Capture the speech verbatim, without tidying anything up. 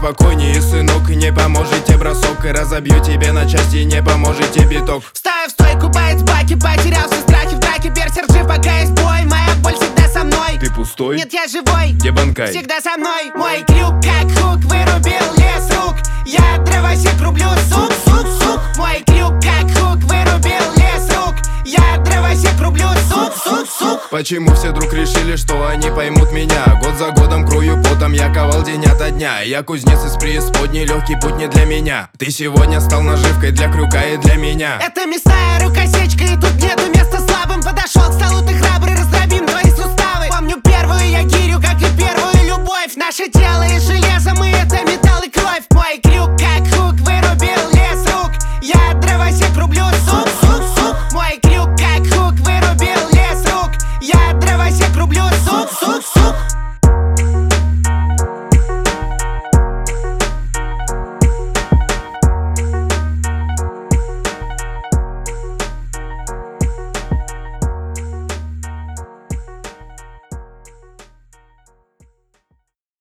поспокойнее, сынок, не поможете бросок. И разобью тебе на части, не поможете биток. Встаю в стойку, боец баки, потерял все страхи в драке. Берсерк жив, пока есть бой, моя боль всегда со мной. Ты пустой? Нет, я живой. Где банкай? Всегда со мной. Мой крюк как хук, вырубил лес рук. Я дровосек рублю, сук, сук, сук. Мой крюк как хук, вырубил лес рук. Я дровосек рублю, сук, сук, сук. Почему все вдруг решили, что они поймут меня? Год за годом крою потом, я ковал день ото дня. Я кузнец из преисподней, легкий путь не для меня. Ты сегодня стал наживкой для крюка и для меня. Это мясная рукосечка, и тут нету места слабым. Подошел к столу, ты храбрый, раздражающий.